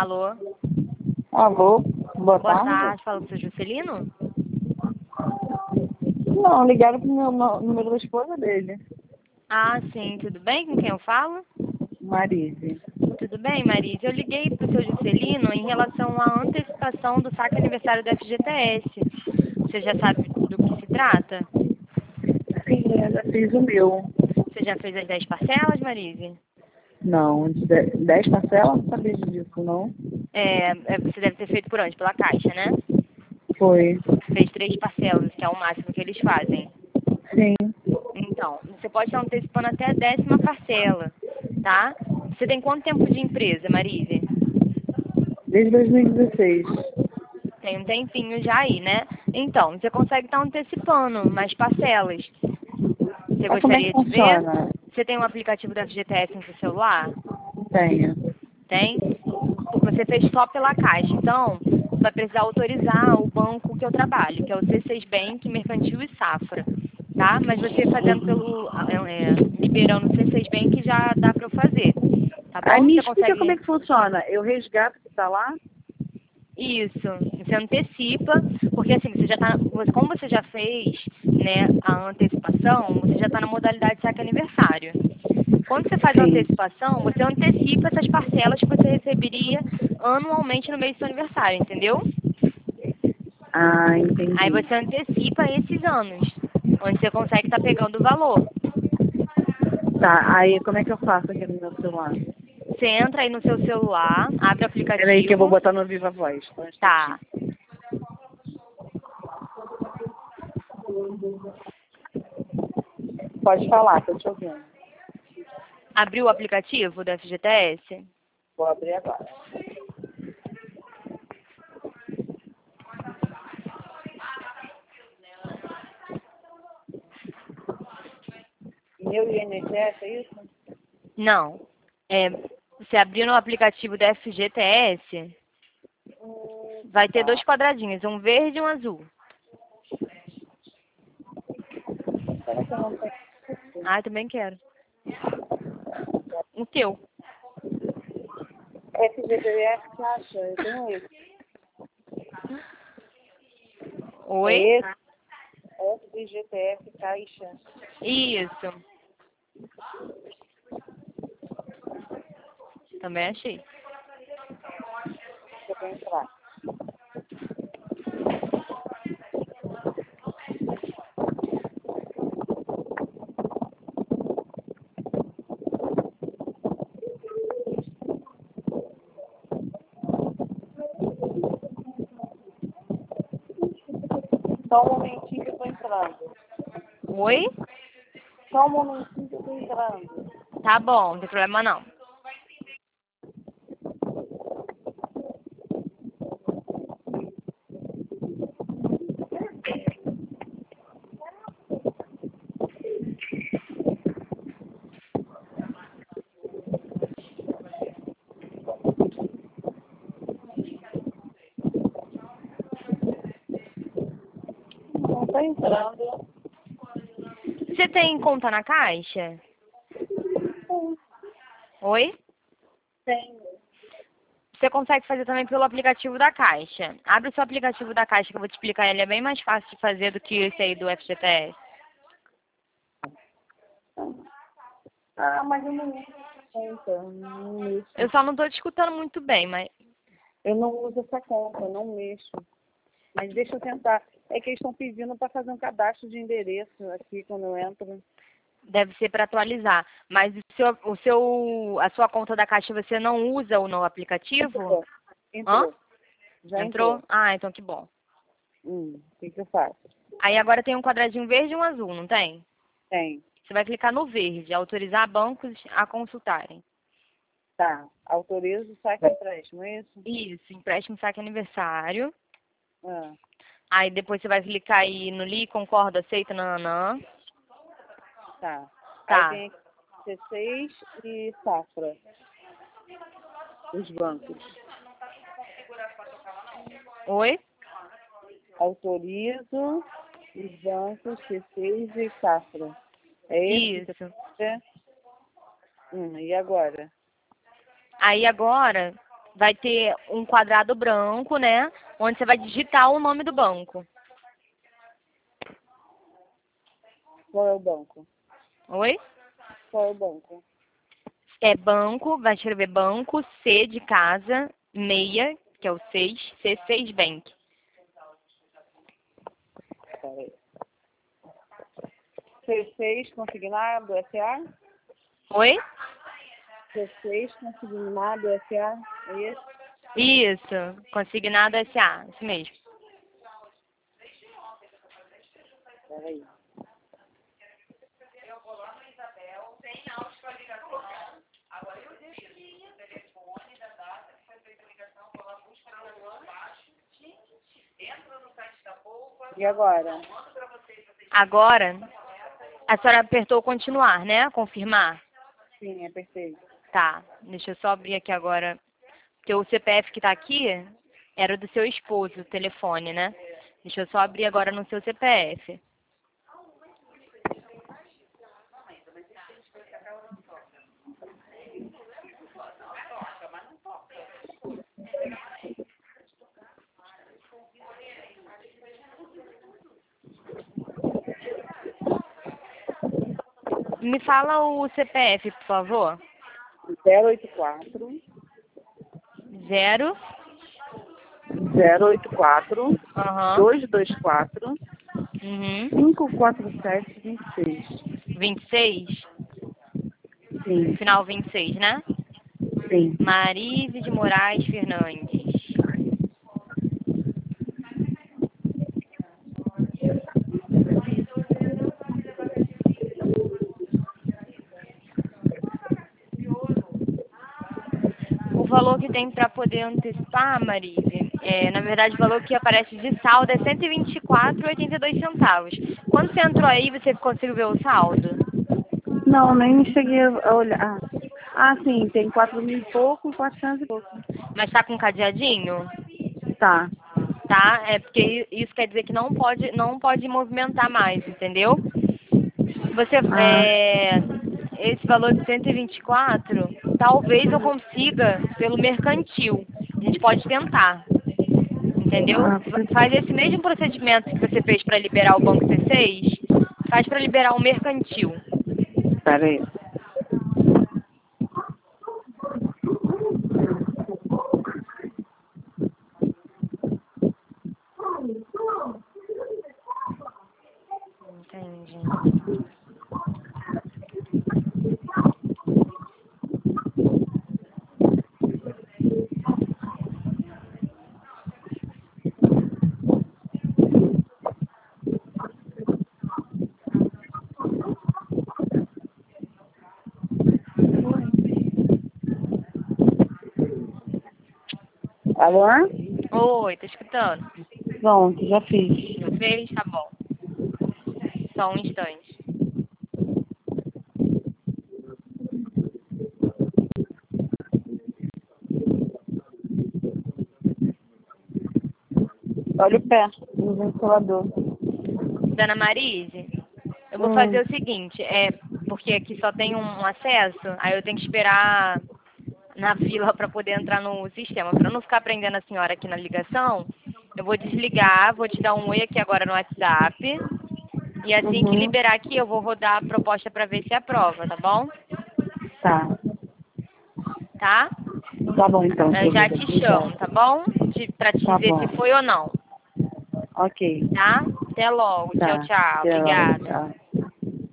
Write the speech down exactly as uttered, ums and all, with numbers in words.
Alô? Alô, boa, Boa tarde. tarde, fala com o seu Juscelino? Não, ligaram pro meu no- número da esposa dele, Ah, sim, tudo bem? Com quem eu falo? Marise. Tudo bem, Marisa? Eu liguei pro seu Juscelino em relação à antecipação do saque aniversário do F G T S. Você já sabe do que se trata? Sim, eu já fiz o meu. Você já fez as dez parcelas, Marise? Não, de de- dez parcelas, não sabia disso, não. É, é, você deve ter feito por onde? Pela Caixa, né? Foi. Fez três parcelas, que é o máximo que eles fazem. Sim, Então, você pode estar antecipando até a décima parcela, tá? Você tem quanto tempo de empresa, Marise? desde dois mil e dezesseis. Tem um tempinho já aí, né? Então, você consegue estar antecipando mais parcelas. Você Mas como é que gostaria de ver? funciona? Você tem um aplicativo da F G T S no seu celular? Tenho. Tem? Porque você fez só pela Caixa. Então, você vai precisar autorizar o banco que eu trabalho, que é o C seis Bank, Mercantil e Safra. Tá? Mas você fazendo pelo... É, liberando o C seis Bank já dá para eu fazer. Tá Aí bom? me Você explica como é consegue... que funciona. Eu resgato que tá lá? Isso, você antecipa, porque assim, você já tá, você- como você já fez, né, a antecipação, você já está na modalidade saque aniversário. Quando você faz a Sim. antecipação, você antecipa essas parcelas que você receberia anualmente no mês do seu aniversário, entendeu? Ah, Aí entendi. você antecipa esses anos, onde você consegue estar pegando o valor. Tá, aí como é que eu faço aqui no meu celular? Você entra aí no seu celular, abre o Peraí que eu vou aplicativo, botar no Viva Voz. Só um instantinho. tá, Pode falar, tô te ouvindo. abriu o aplicativo do F G T S? Vou abrir agora. Meu I N S S, é isso? Não. É, você abrir no aplicativo da F G T S, vai ter dois quadradinhos, um verde e um azul. Será que eu não tenho? Ah, eu também quero. O teu. F G T S Caixa, eu tenho esse. Oi? É esse? F G T S Caixa. Isso. Também achei. Deixa eu entrar. Só um momentinho que eu tô entrando. Oi? Só um momentinho que eu tô entrando. Tá bom, não tem problema não. Não tá entrando. Você tem conta na Caixa? Oi? Tenho. Você consegue fazer também pelo aplicativo da Caixa. Abre o seu aplicativo da Caixa que eu vou te explicar. Ele é bem mais fácil de fazer do que esse aí do F G T S. Ah, mas eu não uso essa conta. Não mexo. Eu só não tô te escutando muito bem, mas... Eu não uso essa conta, eu não mexo. Mas deixa eu tentar. É que eles estão pedindo para fazer um cadastro de endereço aqui quando eu entro. Deve ser para atualizar. Mas o seu, o seu, a sua conta da Caixa você não usa o no aplicativo? Entrou. Hã? Entrou. Já Entrou? entrou. Ah, então que bom. Hum, o que, que eu faço? Aí agora tem um quadradinho verde e um azul, não tem? Tem. Você vai clicar no verde, autorizar bancos a consultarem. Tá. Autorizo o saque empréstimo, é isso? Isso, empréstimo saque aniversário. Ah, Aí depois você vai clicar aí no li, concorda, aceita, nananã. tá. Aí Tá. tem aqui C seis e Safra. Os bancos. Oi? Autorizo os bancos C seis e Safra. É esse que Isso. você quer? Hum, e agora? Aí agora vai ter um quadrado branco, né? Onde você vai digitar o nome do banco. Qual é o banco? Oi? Qual é o banco? É banco, vai escrever banco, C de casa, meia, que é o seis, C seis Bank. Peraí. C seis consignado S A? Oi? C seis consignado S A? É isso? Isso, consignado S A, isso mesmo. Peraí. E agora? Agora, a senhora apertou continuar, né? Confirmar. Sim, apertei. Tá, deixa eu só abrir aqui agora. Porque o C P F que tá aqui era do seu esposo, o telefone, né? Deixa eu só abrir agora no seu C P F. Me fala o C P F, por favor. zero oito quatro. Zero. zero oito quatro. Aham. dois dois quatro. Uhum. cinco quatro sete vinte e seis. vinte e seis. Sim, Final vinte e seis, né? sim. Marise de Moraes Fernandes. O valor que tem para poder antecipar, Marise, é, na verdade o valor que aparece de saldo é cento e vinte e quatro reais e oitenta e dois centavos. Quando você entrou aí, você conseguiu ver o saldo? Não, nem cheguei a olhar. Ah, ah, sim, tem quatro mil e pouco e quatrocentos e pouco. Mas tá com cadeadinho? Tá. Tá? É porque isso quer dizer que não pode, não pode movimentar mais, entendeu? Você, Ah, é, esse valor de cento e vinte e quatro, talvez eu consiga pelo mercantil. A gente pode tentar, entendeu? ah, Faz esse mesmo procedimento que você fez para liberar o banco C seis, faz para liberar o mercantil. peraí. Entendi. Alô? Oi, tá escutando? Pronto, já fiz. Já fez? Tá bom. Só um instante. Olha o pé no ventilador. Dona Marise, eu vou Hum, fazer o seguinte, é porque aqui só tem um acesso, aí eu tenho que esperar na fila para poder entrar no sistema. Para não ficar prendendo a senhora aqui na ligação, eu vou desligar, vou te dar um oi aqui agora no WhatsApp. E assim que uhum. liberar aqui, eu vou rodar a proposta para ver se aprova, tá bom? Tá. Tá? Tá bom então, Eu já querida. te chamo, Obrigada. tá bom? Te, pra te Tá dizer bom. se foi ou não, Ok. tá? Até logo. Tchau, Tá. tchau. Tchau, Obrigada. tchau.